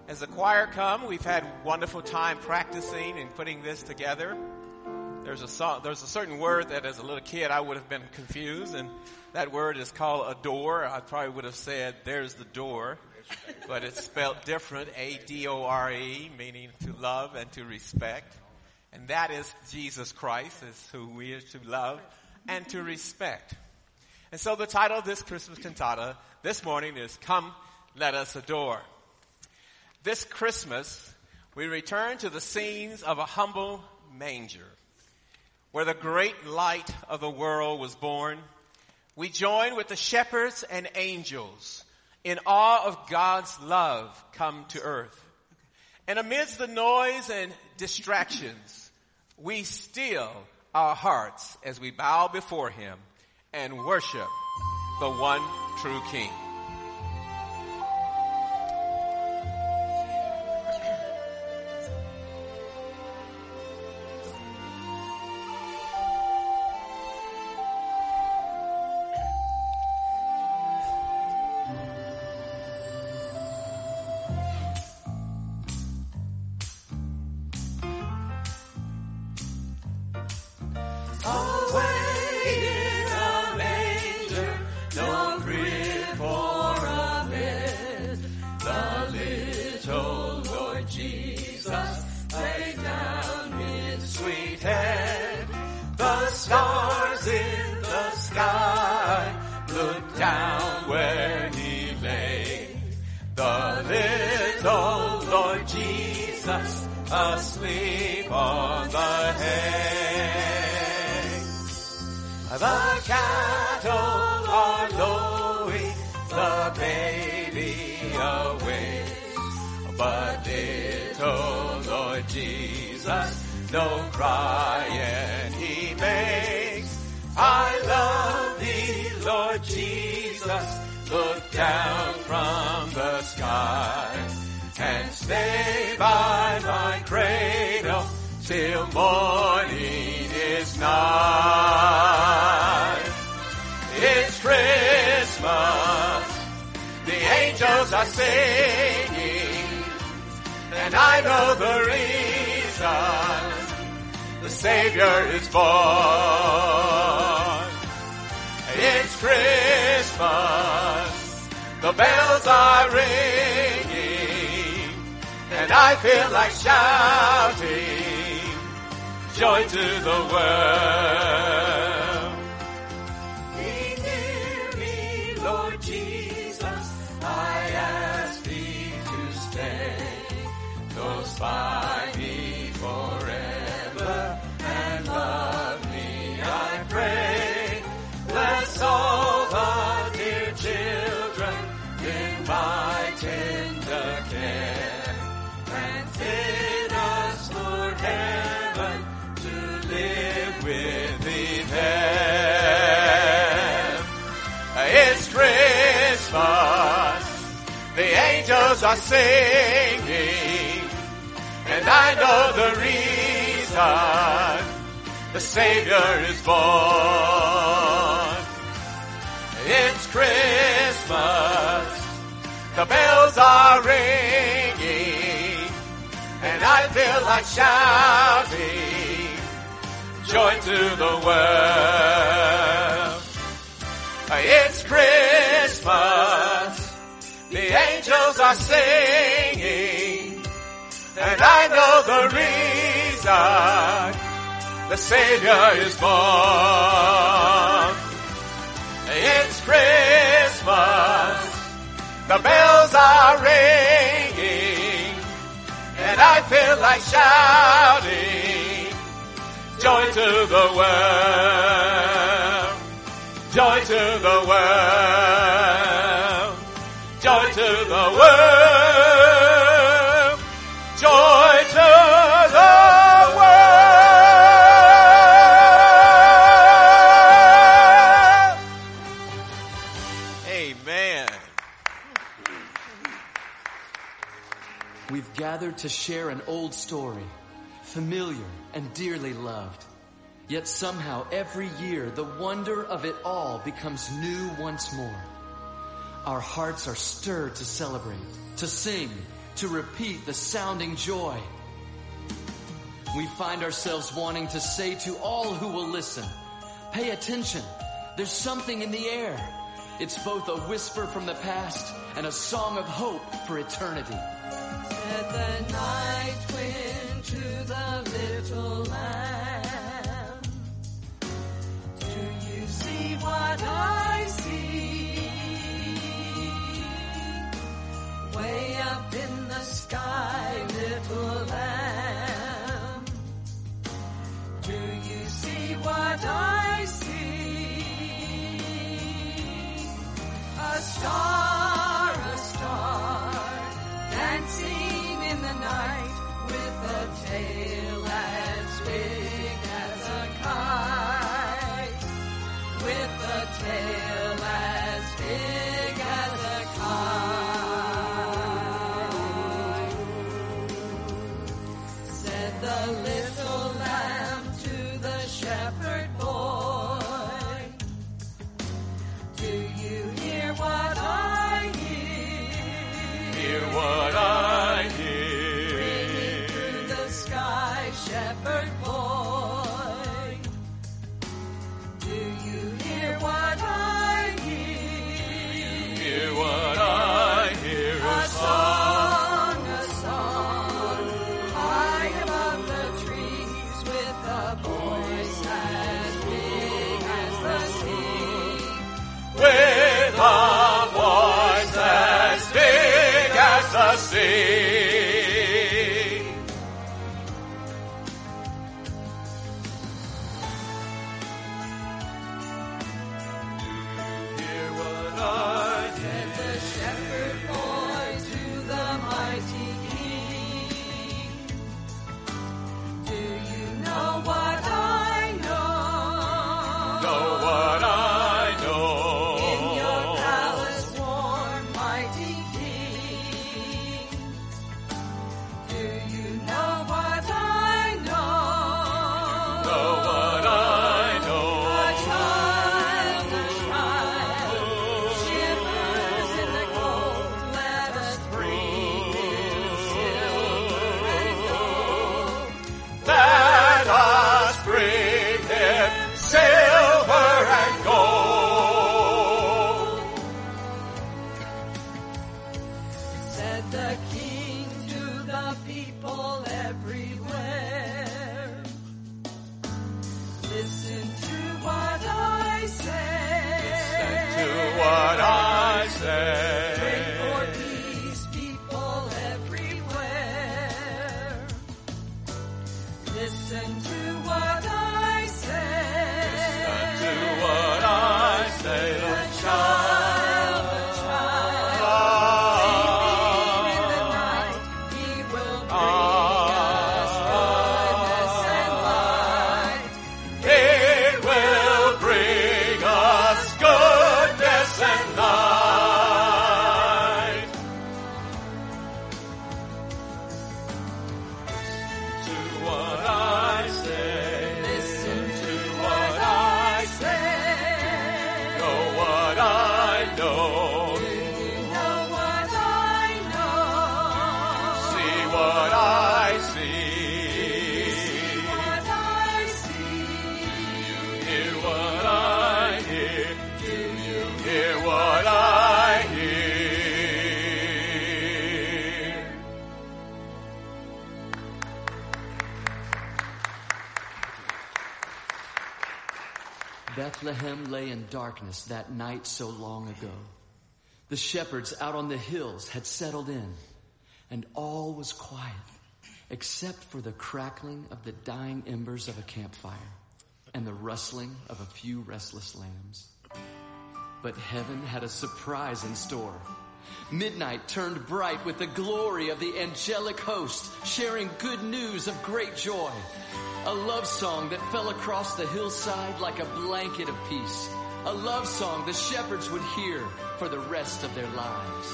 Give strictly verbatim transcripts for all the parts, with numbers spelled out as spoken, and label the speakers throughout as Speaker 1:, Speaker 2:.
Speaker 1: As the choir come, we've had wonderful time practicing and putting this together. There's a song, there's a certain word that as a little kid I would have been confused, and that word is called adore. I probably would have said, there's the door, but it's spelled different, A D O R E, meaning to love and to respect. And that is Jesus Christ, is who we are to love and to respect. And so the title of this Christmas cantata this morning is Come, Let Us Adore. This Christmas, we return to the scenes of a humble manger, where the great light of the world was born. We join with the shepherds and angels in awe of God's love come to earth. And amidst the noise and distractions, we still our hearts as we bow before him and worship the one true King.
Speaker 2: Asleep on the hay. The cattle are lowing, the baby awakes, but little Lord Jesus, no crying he makes. I love thee, Lord Jesus, look down from the sky and stay by my cradle till morning is nigh. It's Christmas, the angels are singing, and I know the reason the Savior is born. It's Christmas, the bells are ringing, and I feel like shouting joy to the world. Be near me, Lord Jesus, I ask thee to stay close by me forever and love me, I pray. Bless all the dear children in my tender care. Bid us, Lord heaven, to live with thee there. It's Christmas, the angels are singing, and I know the reason the Savior is born. It's Christmas, the bells are ringing, and I feel like shouting joy to the world. It's Christmas, the angels are singing, and I know the reason the Savior is born. It's Christmas, the bells are ringing, and I feel like shouting joy to the world, joy to the world, joy to the world, joy to the world. Amen.
Speaker 3: We've gathered to share an old story, familiar and dearly loved. Yet somehow every year the wonder of it all becomes new once more. Our hearts are stirred to celebrate, to sing, to repeat the sounding joy. We find ourselves wanting to say to all who will listen, pay attention. There's something in the air. It's both a whisper from the past and a song of hope for eternity.
Speaker 4: Said the night wind to the little lamb, do you see what I see? Way up in the sky, little lamb, do you see what I see? A star, a star, dancing in the night with a tail as big as a kite, with a tail as big as a kite. Said the little lamb to the shepherd boy, do you hear what I hear?
Speaker 2: Hear what I hear.
Speaker 4: Ringing through the sky, shepherd boy, do you hear what I hear?
Speaker 2: Hear what I hear.
Speaker 4: A song, a song, high above the trees with a voice as big as the sea.
Speaker 2: With a voice as big as the sea. Hear what I
Speaker 4: Said the shepherd boy to the mighty king, do you know what I know?
Speaker 2: know, what I know.
Speaker 4: In your palace warm, mighty king, do you know what I know?
Speaker 2: Know what I know.
Speaker 4: A child, a child, shivers in the cold. Let us breathe in silver and gold.
Speaker 2: Let us bring him silver and gold.
Speaker 4: Said the king to the people everywhere, listen to what I say.
Speaker 2: To what I say.
Speaker 4: Pray for peace, people everywhere. Listen to what I say.
Speaker 2: To what I say.
Speaker 4: A child, a child, sleeping in the night, he will bring us goodness and light.
Speaker 2: It will bring us goodness and light. To what I say.
Speaker 4: Listen
Speaker 2: To
Speaker 4: to
Speaker 2: what
Speaker 4: what
Speaker 2: I
Speaker 4: I say.
Speaker 2: know, what I know.
Speaker 4: You know what I know.
Speaker 2: See what I see.
Speaker 4: What I see.
Speaker 2: Hear what I hear. Do you hear what I hear?
Speaker 3: Bethlehem lay in darkness that night so long ago. The shepherds out on the hills had settled in, and all was quiet, except for the crackling of the dying embers of a campfire and the rustling of a few restless lambs. But heaven had a surprise in store. Midnight turned bright with the glory of the angelic host, sharing good news of great joy. A love song that fell across the hillside like a blanket of peace. A love song the shepherds would hear for the rest of their lives.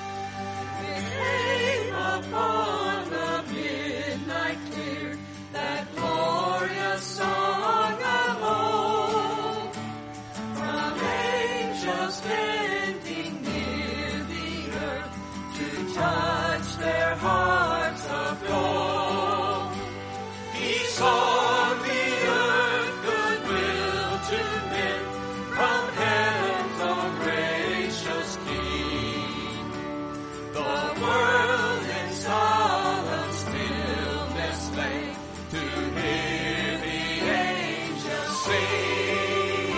Speaker 4: Came upon the midnight clear, that glorious song of old, from angels bending near the earth to touch
Speaker 2: their hearts of gold. Peace on the earth, goodwill to men, from heaven's own gracious King. The world in solemn stillness lay to hear the angels sing.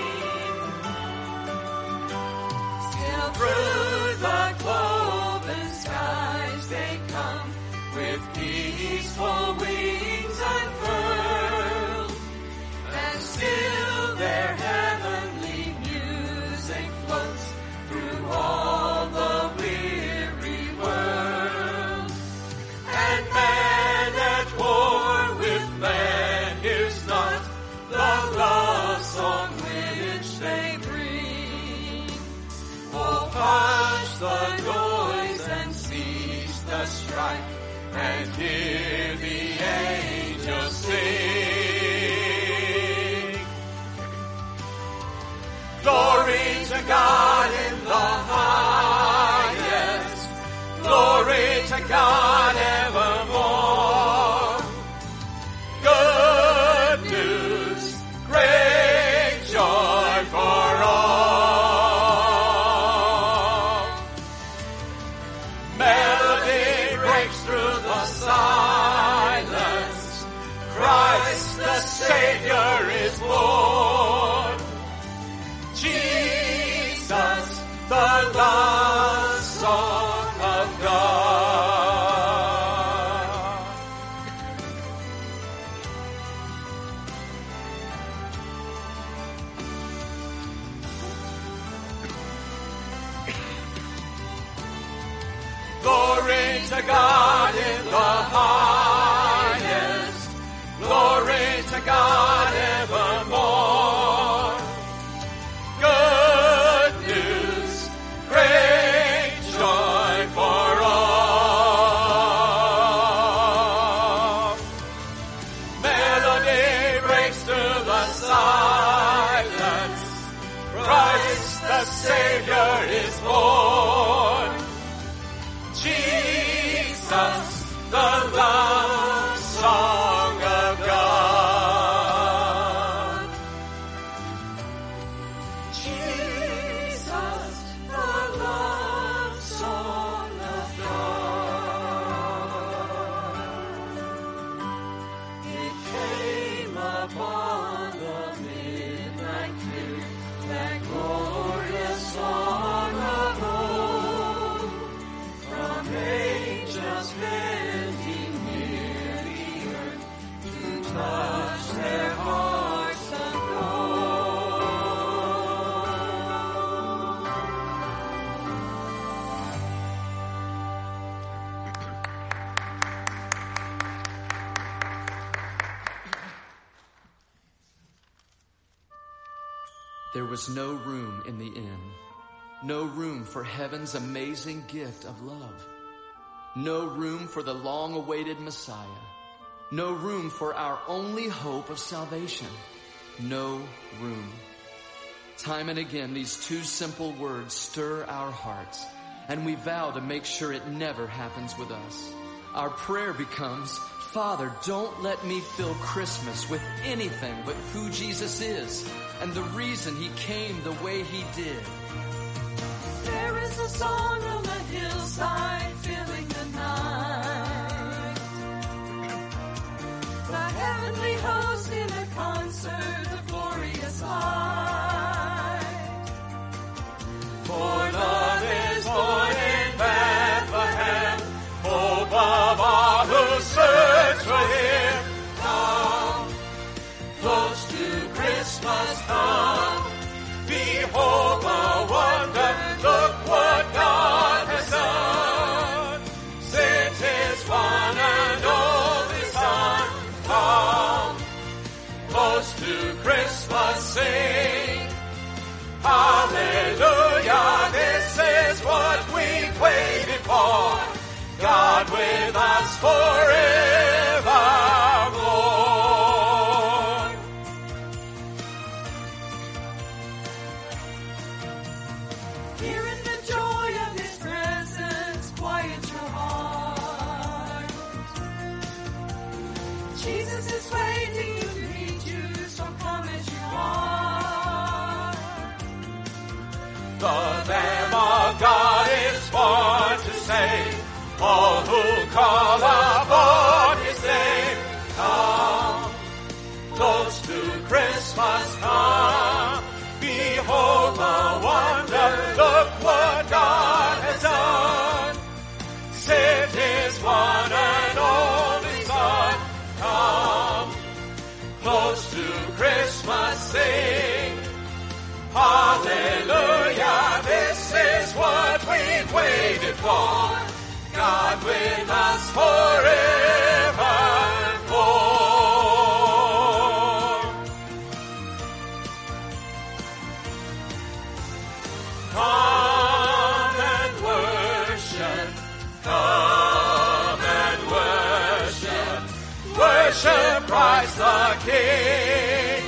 Speaker 2: Still through the cloven skies they come, with peaceful wings unfurled, and still their heavenly music floats through all the weary world. And man at war with man hears not the love song which they bring. Oh, hush the noise and cease the strife, and hear the angels sing. Glory to God in the highest, glory to God evermore. Good news, great joy for all. Melody breaks through the silence. Christ the Savior is born. Jesus, the love song of God. Glory to God in the highest, glory to God evermore. Good news, great joy for all. Melody breaks through the silence. Christ the Savior is born. Jesus, the love song of God. Jesus, the love song of God. It came upon the midnight clear, that glorious song of old. From angels bending near the earth to touch their hearts of
Speaker 3: There was no room in the inn, no room for heaven's amazing gift of love, no room for the long-awaited Messiah, no room for our only hope of salvation, no room. Time and again, these two simple words stir our hearts, and we vow to make sure it never happens with us. Our prayer becomes, Father, don't let me fill Christmas with anything but who Jesus is and the reason he came the way he did.
Speaker 4: There is a song on the hillside filling the night. The heavenly host in a concert of glorious light.
Speaker 2: For love is born in Bethlehem, hope of all who search for him. Come, close to Christmas come, behold the wonder, look what God has done. Sent his one and only Son, come, close to Christmas sing. Hallelujah, this is what we've waited for. God with us forevermore.
Speaker 4: Here in the joy of his presence, quiet your heart. Jesus is waiting to meet you, so come as you are.
Speaker 2: The Lamb of God is born to save all who call upon His name. Come, close to Christmas come. Behold the wonder, look what God has done. Sent His one and only Son. Come, close to Christmas sing. Hallelujah, this is what we've waited for. God with us forevermore. Come and worship, come and worship, worship Christ the King.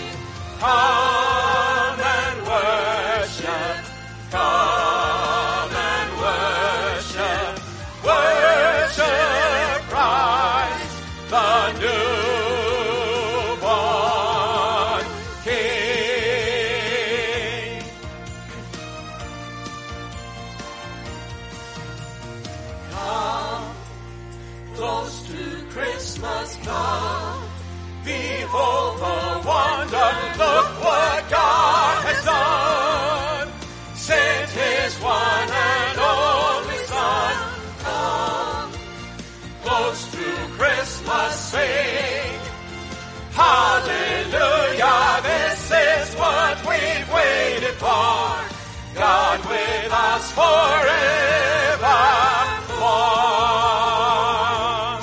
Speaker 2: Come and worship, come and worship, worship Christ the newborn King. Come, close to Christmas come. Behold the wonder, look what God has done. Sent His one and only Son. Come, close to Christmas sing. Hallelujah, this is what we've waited for. God with us forevermore.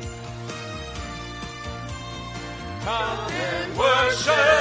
Speaker 2: Come and worship.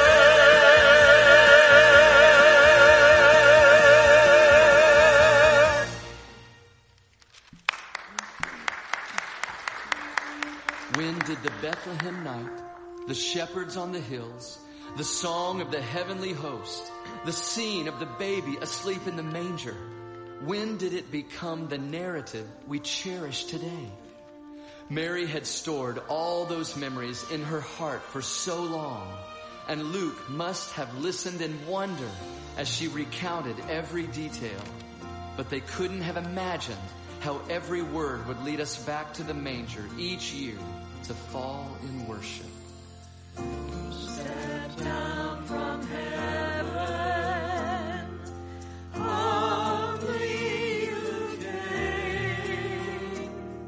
Speaker 3: When did the Bethlehem night, the shepherds on the hills, the song of the heavenly host, the scene of the baby asleep in the manger, when did it become the narrative we cherish today? Mary had stored all those memories in her heart for so long, and Luke must have listened in wonder as she recounted every detail. But they couldn't have imagined how every word would lead us back to the manger each year to fall in worship.
Speaker 4: Step down from heaven, humbly you came.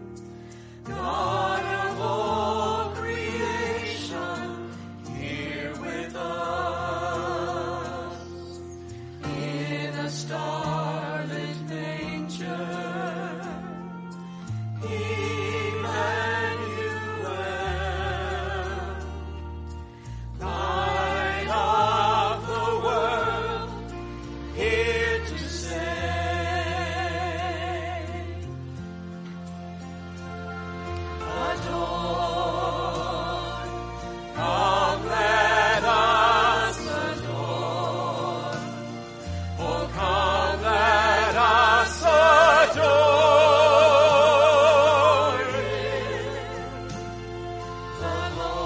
Speaker 4: God of all creation, here with us, in a starlit manger, Emmanuel, Light of the world, here to save. Adore, come let us adore. Oh, come let us adore Him, the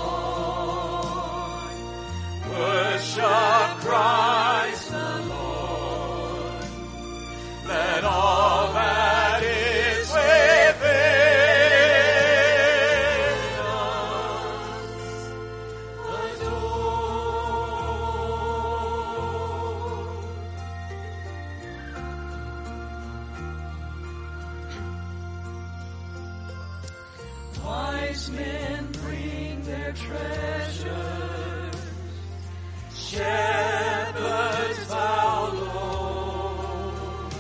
Speaker 4: Lord. Worship Christ the Lord. Let all that is within us adore. Wise men bring their treasures, shepherds bow low,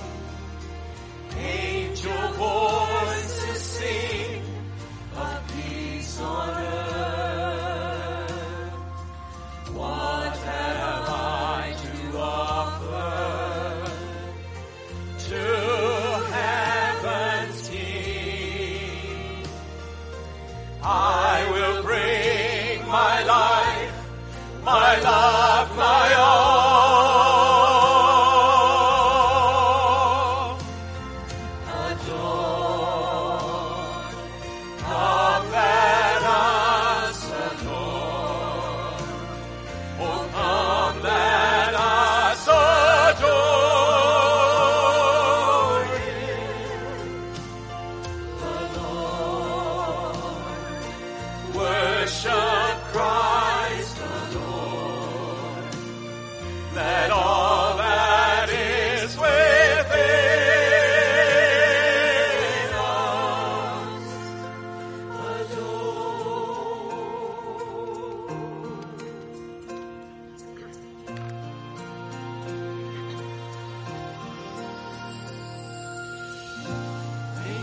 Speaker 4: angel voices sing of peace on earth. What have I to offer to heaven's King? I will bring my life, my love, my all.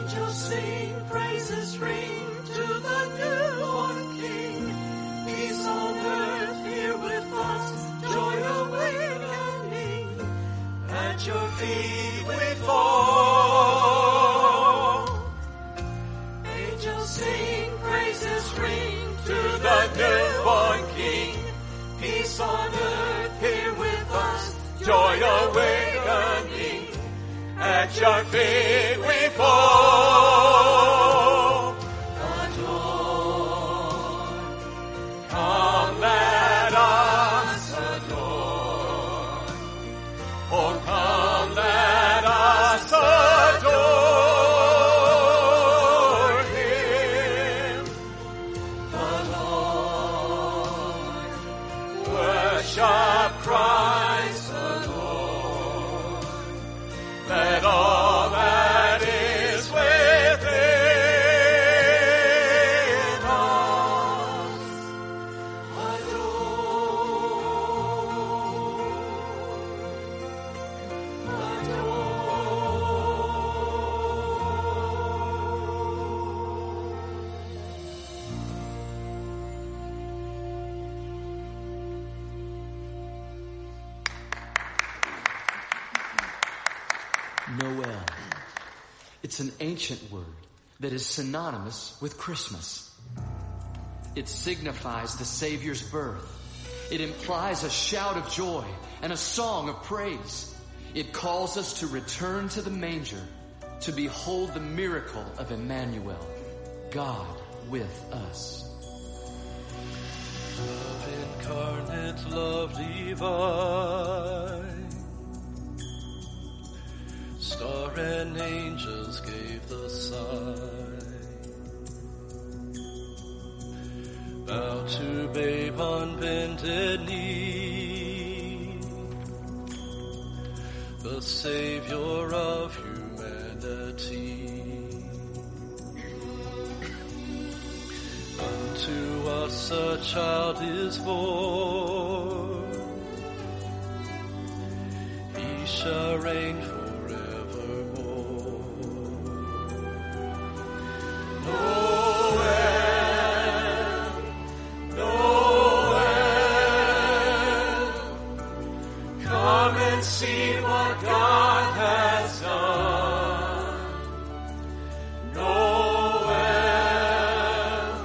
Speaker 4: Angels sing, praises ring to the newborn King. Peace on earth here with us, joy awakening. At your feet we fall. Angels sing, praises ring to the newborn King. Peace on earth here with us, joy awakening. At your feet we fall. Adore. Come let us adore. Oh, come let us adore Him. The Lord. Worship Christ the Lord. Let all that is within us
Speaker 3: Noel. It's an ancient word that is synonymous with Christmas. It signifies the Savior's birth. It implies a shout of joy and a song of praise. It calls us to return to the manger, to behold the miracle of Emmanuel, God with us.
Speaker 5: Love incarnate, love divine. Star and angels gave the sign. Bow to babe on bended knee, the Savior of humanity. Unto us a child is born, He shall reign forevermore. Noel, Noel, come and see what God has done. Noel,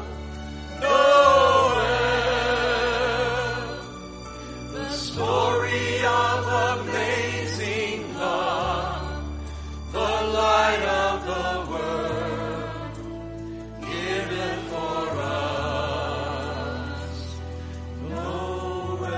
Speaker 5: Noel, the story of amazing love, the light of the world, given for us. Noel.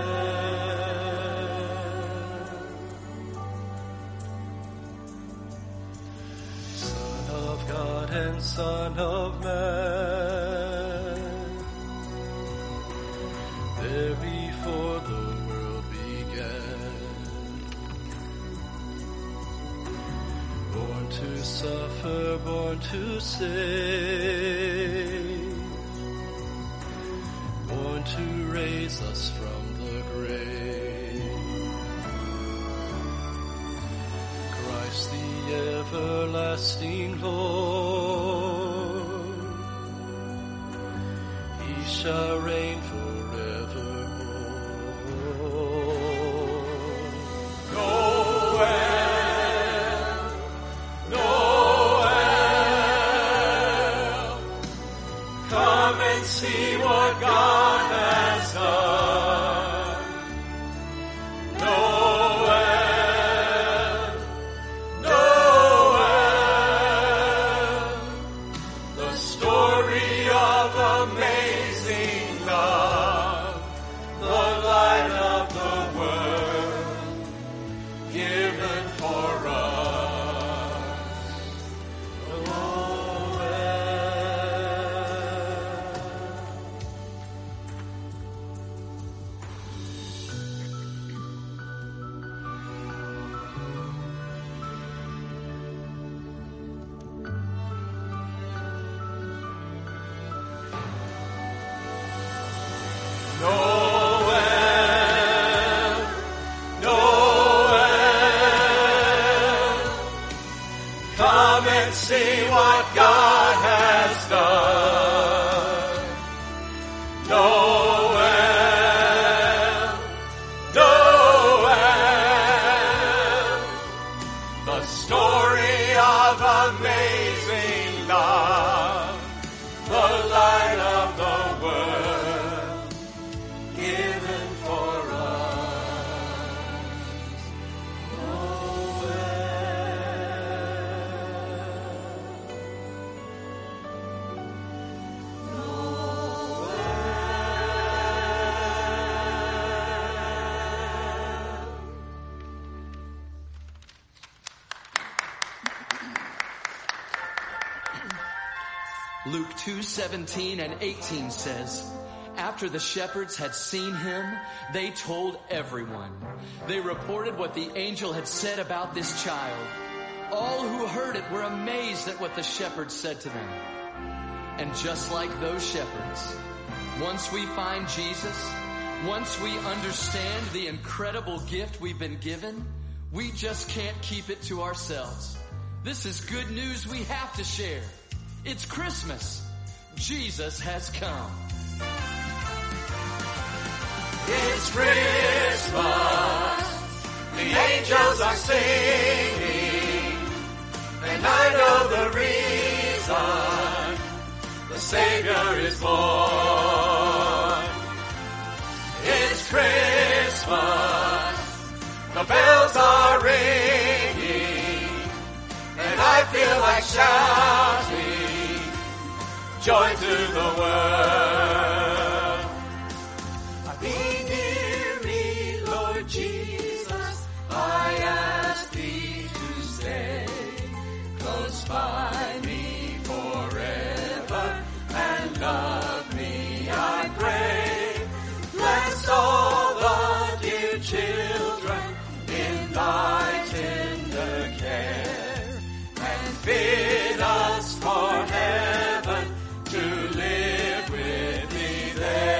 Speaker 5: Son of God and Son of Man, there before the world began, born to suffer, born to save, born to raise us from the grave. Christ the everlasting Lord, He shall reign forevermore. Noel, Noel, come and see what God has done. Noel, Noel, the story of amazing love, the light of the world, given for us. Noel.
Speaker 2: what God has done. Noel, Noel, the story of amazing love, the light of the world, given for us.
Speaker 3: Luke two seventeen and eighteen says, after the shepherds had seen him, they told everyone. They reported what the angel had said about this child. All who heard it were amazed at what the shepherds said to them. And just like those shepherds, once we find Jesus, once we understand the incredible gift we've been given, we just can't keep it to ourselves. This is good news we have to share. It's Christmas. Jesus has come.
Speaker 2: It's Christmas. The angels are singing, and I know the reason. The Savior is born. It's Christmas. The bells are ringing, and I feel like shouting joy to the world. Be near me, Lord Jesus, I ask thee to stay close by me forever and love me, I pray. Bless all the dear children in thy tender care and bid us for heaven to live with thee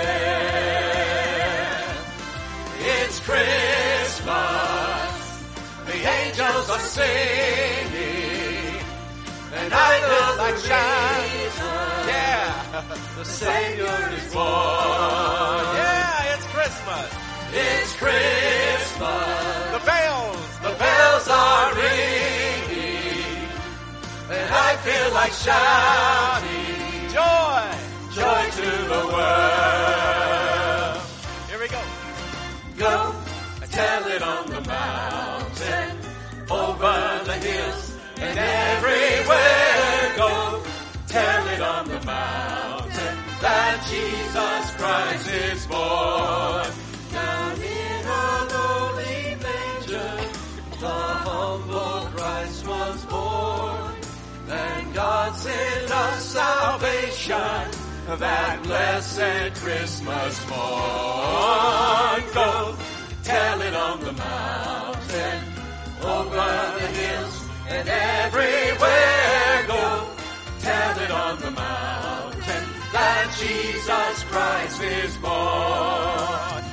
Speaker 2: there. It's Christmas, the angels are singing, and I feel like shouting, yeah, the Savior is born.
Speaker 1: Yeah, it's Christmas.
Speaker 2: It's Christmas.
Speaker 1: The bells,
Speaker 2: the bells are ringing, and I feel like shouting,
Speaker 1: joy,
Speaker 2: joy to the world.
Speaker 1: Here we go.
Speaker 2: Go and tell it on the mountain, over the hills, and everywhere. Go tell it on the mountain that Jesus Christ is born. Down in a lowly manger, the humble Christ was born. And God sent us salvation, that blessed Christmas morn. Go tell it on the mountain, over the hills, and everywhere. Go tell it on the mountain that Jesus Christ is born.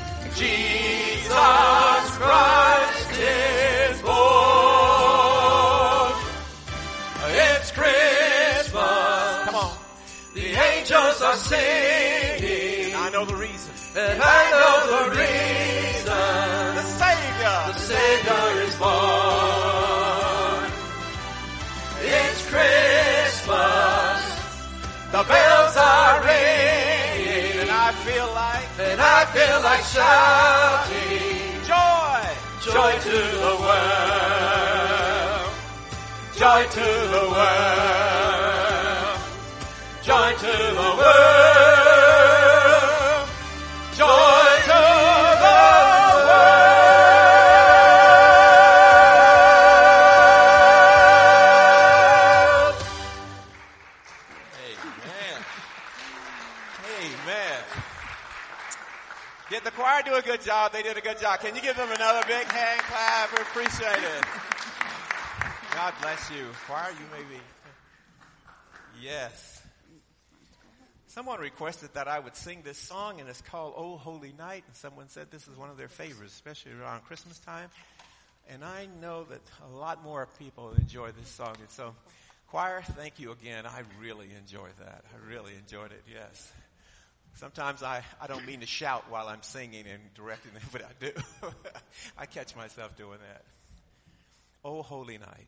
Speaker 2: Jesus Christ is born. It's Christmas.
Speaker 1: Come on.
Speaker 2: The angels are singing.
Speaker 1: I know the reason.
Speaker 2: And I know the reason.
Speaker 1: The Savior.
Speaker 2: The Savior is born. It's Christmas. The bells are ringing.
Speaker 1: And I feel like,
Speaker 2: and I feel like shouting,
Speaker 1: joy,
Speaker 2: joy to the world. Joy to the world. Joy to the world. Joy to the world.
Speaker 1: Amen. Amen. Did the choir do a good job? They did a good job. Can you give them another big hand clap? We appreciate it. God bless you. Choir, you may be. Yes. Someone requested that I would sing this song, and it's called "Oh Holy Night." And someone said this is one of their favorites, especially around Christmas time. And I know that a lot more people enjoy this song. And so Choir, thank you again. I really enjoyed that. I really enjoyed it, yes. Sometimes I, I don't mean to shout while I'm singing and directing them, but I do. I catch myself doing that. Oh, holy night.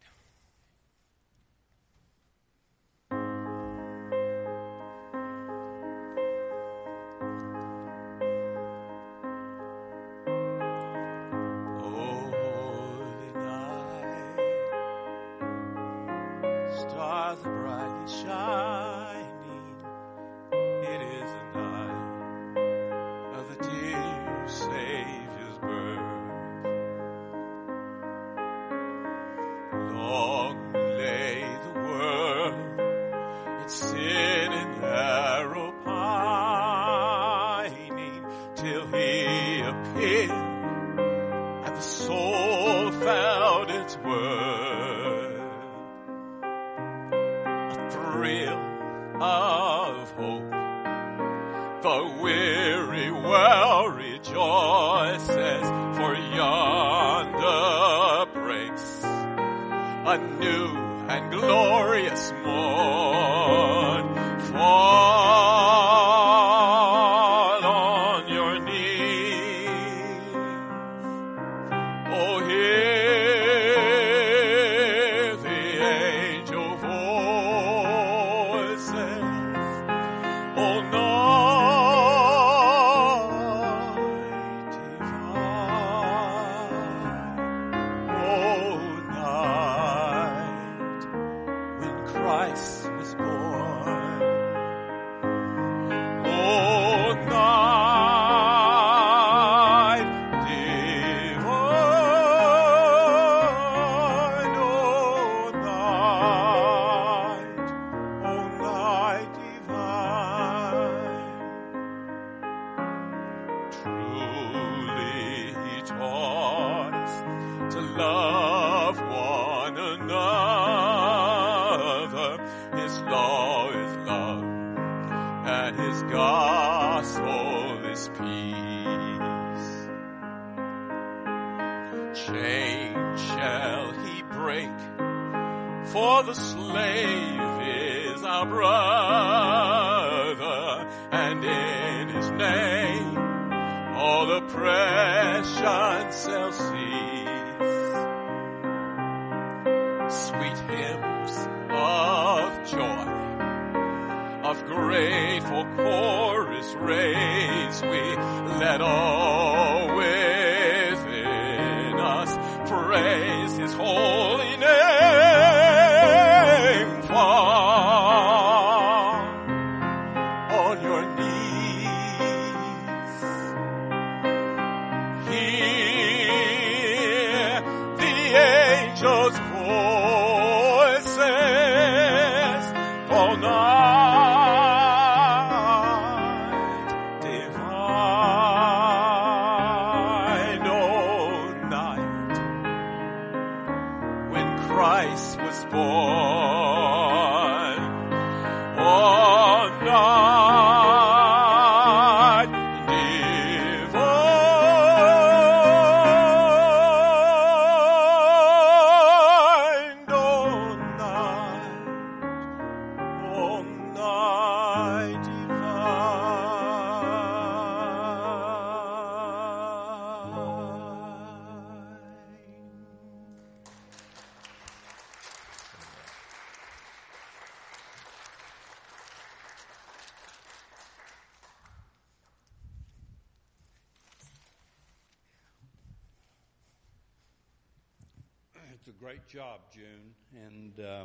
Speaker 6: It's a great job, June, and um,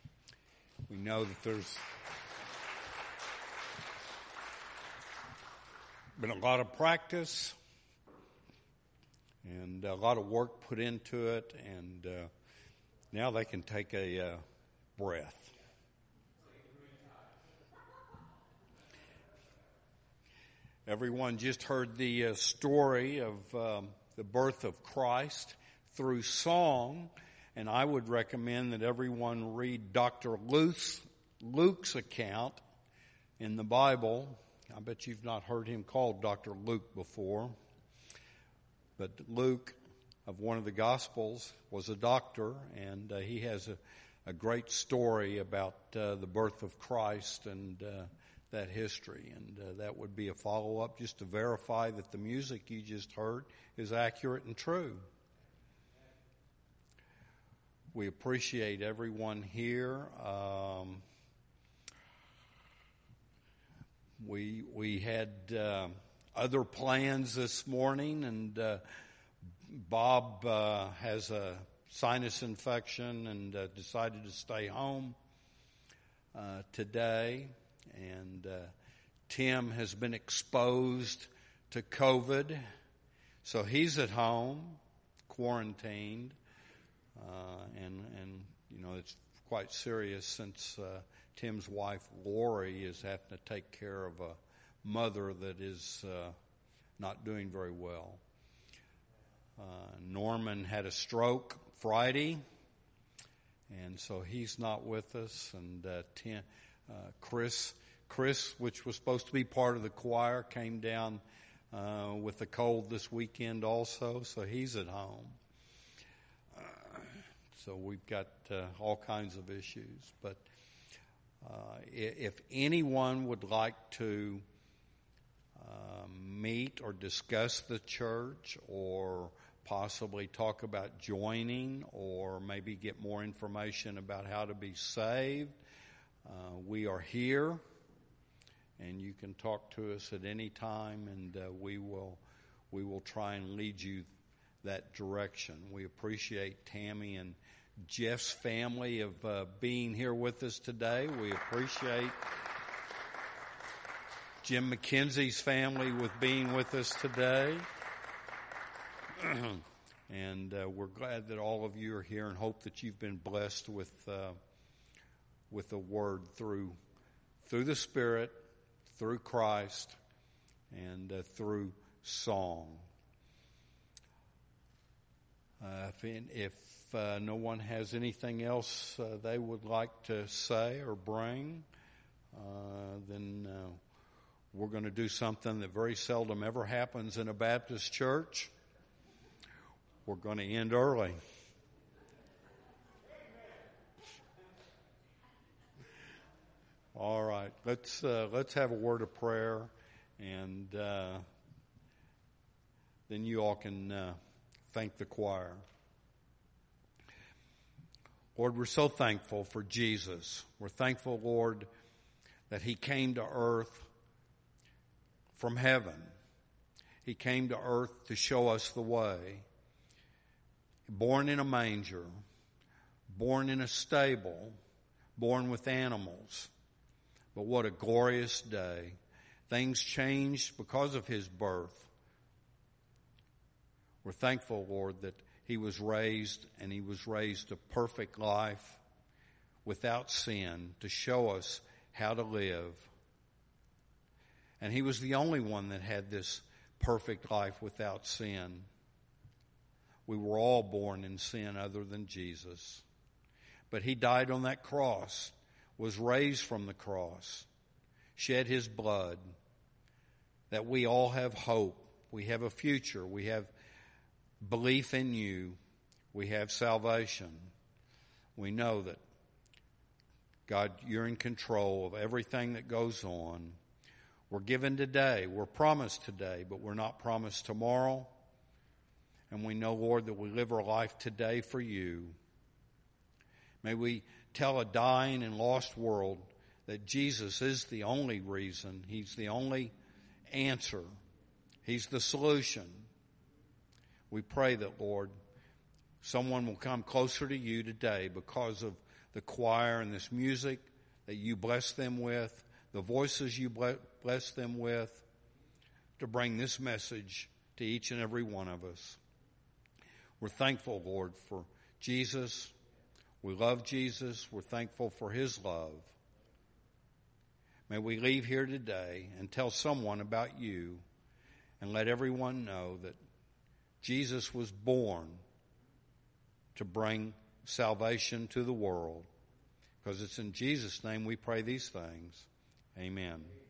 Speaker 6: we know that there's been a lot of practice and a lot of work put into it, and uh, now they can take a uh, breath. Everyone just heard the uh, story of um, the birth of Christ through song, and I would recommend that everyone read Doctor Luke's, Luke's account in the Bible. I bet you've not heard him called Doctor Luke before, but Luke, of one of the Gospels, was a doctor, and uh, he has a, a great story about uh, the birth of Christ and uh, that history. And uh, that would be a follow-up just to verify that the music you just heard is accurate and true. We appreciate everyone here. Um, we we had uh, other plans this morning, and uh, Bob uh, has a sinus infection and uh, decided to stay home uh, today. And uh, Tim has been exposed to COVID, so he's at home, quarantined. Uh, and, and, you know, it's quite serious since uh, Tim's wife, Lori, is having to take care of a mother that is uh, not doing very well. Uh, Norman had a stroke Friday, and so he's not with us. And uh, Tim, uh, Chris, Chris, which was supposed to be part of the choir, came down uh, with a cold this weekend also, so he's at home. So we've got uh, all kinds of issues. But uh, if anyone would like to uh, meet or discuss the church, or possibly talk about joining, or maybe get more information about how to be saved, uh, we are here, and you can talk to us at any time, and uh, we will we will try and lead you that direction. We appreciate Tammy and Jeff's family of uh, being here with us today. We appreciate Jim McKenzie's family with being with us today. And uh, we're glad that all of you are here, and hope that you've been blessed with uh, with the Word through through the Spirit, through Christ, and uh, through song. Uh, if, if uh, no one has anything else uh, they would like to say or bring, uh, then uh, we're going to do something that very seldom ever happens in a Baptist church. We're going to end early. All right, let's uh, let's have a word of prayer, and uh, then you all can uh, thank the choir. Lord, we're so thankful for Jesus. We're thankful, Lord, that He came to earth from heaven. He came to earth to show us the way. Born in a manger, born in a stable, born with animals. But what a glorious day. Things changed because of His birth. We're thankful, Lord, that He was raised, and He was raised a perfect life without sin to show us how to live. And He was the only one that had this perfect life without sin. We were all born in sin other than Jesus. But He died on that cross, was raised from the cross, shed His blood, that we all have hope. We have a future. We have belief in You. We have salvation. We know that, God, You're in control of everything that goes on. We're given today. We're promised today, but we're not promised tomorrow. And we know, Lord, that we live our life today for You. May we tell a dying and lost world that Jesus is the only reason. He's the only answer. He's the solution. We pray that, Lord, someone will come closer to You today because of the choir and this music that You bless them with, the voices You bless them with, to bring this message to each and every one of us. We're thankful, Lord, for Jesus. We love Jesus. We're thankful for His love. May we leave here today and tell someone about You, and let everyone know that Jesus was born to bring salvation to the world. Because it's in Jesus' name we pray these things. Amen.